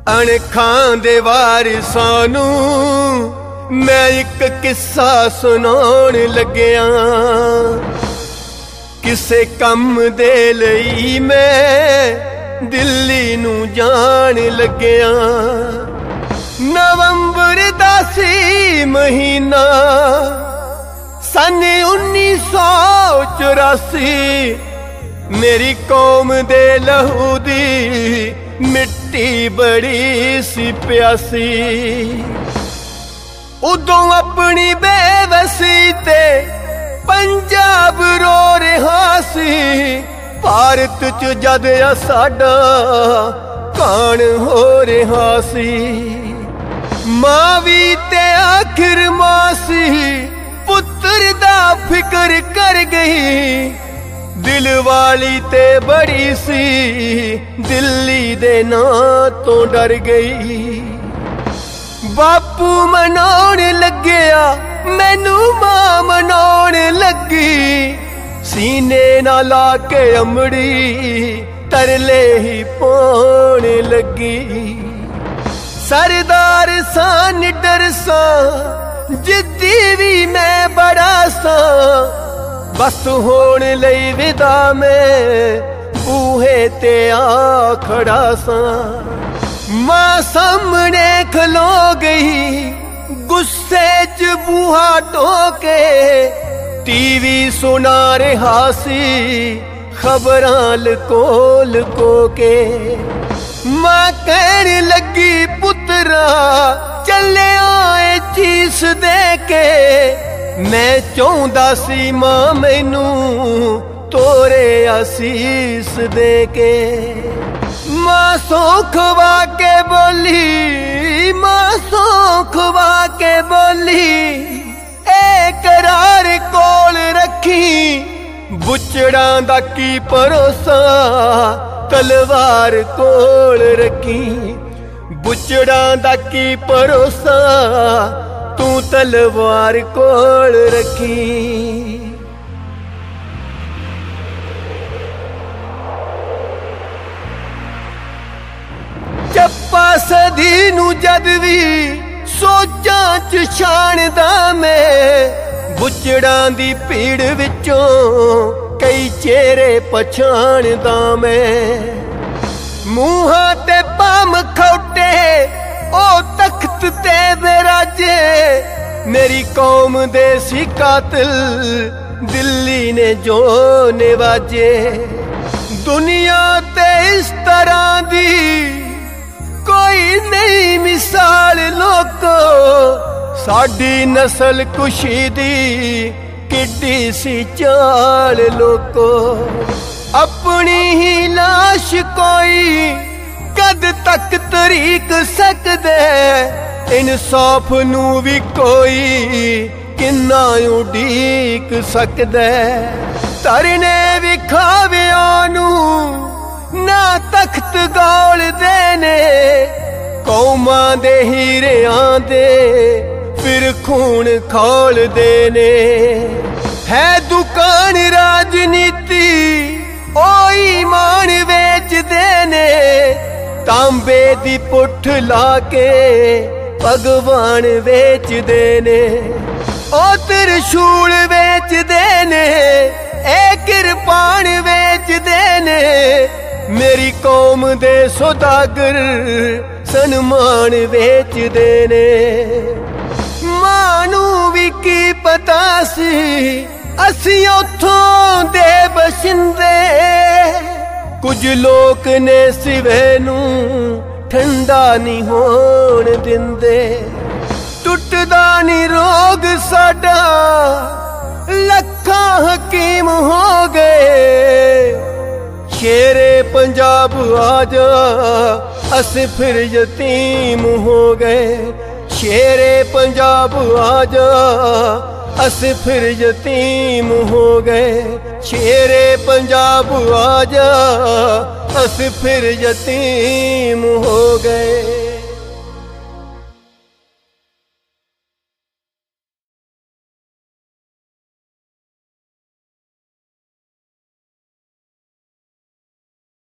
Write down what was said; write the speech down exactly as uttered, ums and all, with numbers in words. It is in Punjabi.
ਅਣਖਾਂ ਦੇ ਵਾਰਿਸਾਂ ਨੂੰ ਮੈਂ ਇੱਕ ਕਿੱਸਾ ਸੁਣਾਉਣ ਲੱਗਿਆ। ਕਿਸੇ ਕੰਮ ਦੇ ਲਈ ਮੈਂ ਦਿੱਲੀ ਨੂੰ ਜਾਣ ਲੱਗਿਆ। ਨਵੰਬਰ ਦਾ ਸੀ ਮਹੀਨਾ ਸੰਨ ਉੱਨੀ ਸੌ ਚੁਰਾਸੀ। ਮੇਰੀ ਕੌਮ ਦੇ ਲਹੂ ਦੀ ਮਿੱਟੀ ਬੜੀ ਸੀ ਪਿਆਸੀ। ਉਦੋਂ ਆਪਣੀ ਬੇਵਸੀ ਤੇ ਪੰਜਾਬ ਰੋ ਰਿਹਾ ਸੀ। ਭਾਰਤ ਚ ਜਦ ਆ ਸਾਡਾ ਕਾਣ ਹੋ ਰਿਹਾ ਸੀ। ਮਾਂ ਵੀ ਤੇ ਆਖਿਰ ਮਾਂ ਸੀ, ਪੁੱਤਰ ਦਾ ਫਿਕਰ ਕਰ ਗਈ। ਦਿਲ ਵਾਲੀ ਤੇ ਬੜੀ ਸੀ, ਦਿੱਲੀ ਦੇ ਨਾਂ ਤੋਂ ਡਰ ਗਈ। ਬਾਪੂ ਮਨਾਉਣ ਲੱਗਿਆ, ਮੈਨੂੰ ਮਾਂ ਮਨਾਉਣ ਲੱਗੀ। ਸੀਨੇ ਨਾਲ ਲਾ ਕੇ ਅੰਮੜੀ ਤਰਲੇ ਹੀ ਪਾਉਣ ਲੱਗੀ। ਸਰਦਾਰ ਸਾਂ ਨਿਡਰ ਸਾਂ, ਜਿੱਦੀ ਵੀ ਮੈਂ ਬੜਾ ਸਾਂ। ਬਸ ਹੋਣ ਲਈ ਵਿਦਾ ਮੈਂ ਬੂਹੇ ਤੇ ਆ ਖੜਾ ਸਾਂ। ਮਾਂ ਸਾਹਮਣੇ ਖਲੋ ਗਈ, ਗੁੱਸੇ ਚ ਬੂਹਾ ਟੋਕੇ। ਟੀਵੀ ਸੁਣਾ ਰਿਹਾ ਸੀ, ਖਬਰਾਂ ਲਕੋ ਲਕੋ ਕੇ। ਮਾਂ ਕਹਿਣ ਲੱਗੀ, ਪੁੱਤਰਾ ਚੱਲਿਆ ਏ ਚੀਸ ਦੇ ਕੇ। ਮੈਂ ਚਾਹੁੰਦਾ ਸੀ ਮਾਂ ਮੈਨੂੰ ਤੋਰੇ ਅਸੀਸ ਦੇ ਕੇ। ਮਾਂ ਸੌਂ ਖਵਾ ਕੇ ਬੋਲੀ, ਮਾਂ ਸੌਂ ਖਵਾ ਕੇ ਬੋਲੀ, ਏ ਕਰਾਰ ਕੋਲ ਰੱਖੀ। ਬੁੱਚੜਾਂ ਦਾ ਕੀ ਭਰੋਸਾ, ਤਲਵਾਰ ਕੋਲ ਰੱਖੀ। ਬੁੱਚੜਾਂ ਦਾ ਕੀ ਭਰੋਸਾ, ਤੂੰ ਤਲਵਾਰ ਕੋਲ ਰੱਖੀ। ਚੱਪਾ ਸਦੀ ਨੂੰ ਜਦ ਵੀ ਸੋਚਾਂ ਚ ਛਾਣਦਾ ਮੈਂ। ਬੁੱਚੜਾਂ ਦੀ ਭੀੜ ਵਿੱਚੋਂ ਕਈ ਚਿਹਰੇ ਪਛਾਣਦਾ ਮੈਂ। ਮੂੰਹਾਂ ਤੇ ਪਾਮ ਖੌਟੇ, ਉਹ ਤਖਤ ਤੇ ਬਿਰਾਜੇ। ਮੇਰੀ ਕੌਮ ਦੇ ਸੀ ਕਾਤਿਲ, ਦਿੱਲੀ ਨੇ ਜੋ ਨਿਵਾਜੇ। ਦੁਨੀਆ ਤੇ ਇਸ ਤਰ੍ਹਾਂ ਦੀ ਕੋਈ ਨਹੀਂ ਮਿਸਾਲ ਲੋਕੋ। ਸਾਡੀ ਨਸਲ ਕੁਸ਼ੀ ਦੀ ਕਿੱਡੀ ਸੀ ਚਾਲ ਲੋਕੋ। ਆਪਣੀ ਹੀ ਲਾਸ਼ ਕੋਈ ਕਦ ਤੱਕ ਤਰੀਕ ਸਕਦਾ। ਇਨਸਾਫ ਨੂੰ ਵੀ ਕੋਈ ਕਿੰਨਾ ਉਡੀਕ ਸਕਦਾ। ਤਰਨੇ ਵਿਖਾਵਿਆਂ ਨੂੰ ਨਾ ਤਖਤ ਗੌਲਦੇ ਨੇ। ਕੌਮਾਂ ਦੇ ਹੀਰਿਆਂ ਦੇ ਫਿਰ ਖੂਨ ਖੋਲਦੇ ਨੇ। ਹੈ ਦੁਕਾਨ ਰਾਜਨੀਤੀ, ਉਹ ਈਮਾਨ ਵੇਚਦੇ ਨੇ। ਤਾਂਬੇ ਦੀ ਪੁੱਠ ਲਾ ਕੇ ਭਗਵਾਨ ਵੇਚਦੇ ਨੇ। ਉਹ ਤ੍ਰਿਸ਼ੂਲ ਵੇਚਦੇ ਨੇ, ਇਹ ਕਿਰਪਾਨ ਵੇਚਦੇ ਨੇ। ਮੇਰੀ ਕੌਮ ਦੇ ਸੌਦਾਗਰ ਸਨਮਾਨ ਵੇਚਦੇ ਨੇ। ਮਾਂ ਨੂੰ ਵੀ ਕੀ ਪਤਾ ਸੀ ਅਸੀਂ ਉੱਥੋਂ ਦੇ ਬਸ਼ਿੰਦੇ। ਕੁਝ ਲੋਕ ਨੇ ਸਿਵੇ ਨੂੰ ਠੰਡਾ ਨਹੀਂ ਹੋਣ ਦਿੰਦੇ। ਟੁੱਟਦਾ ਨਹੀਂ ਰੋਗ ਸਾਡਾ, ਲੱਖਾਂ ਹਕੀਮ ਹੋ ਗਏ। ਸ਼ੇਰੇ ਪੰਜਾਬ ਆ ਜਾ, ਅਸੀਂ ਫਿਰ ਯਤੀਮ ਹੋ ਗਏ। ਸ਼ੇਰੇ ਪੰਜਾਬ ਆ ਜਾ, ਅਸੀਂ ਫਿਰ ਯਤੀਮ ਹੋ ਗਏ। ਸ਼ੇਰੇ ਪੰਜਾਬ ਆ ਜਾ, ਅਸੀਂ ਫਿਰ ਯਤੀਮ ਹੋ ਗਏ।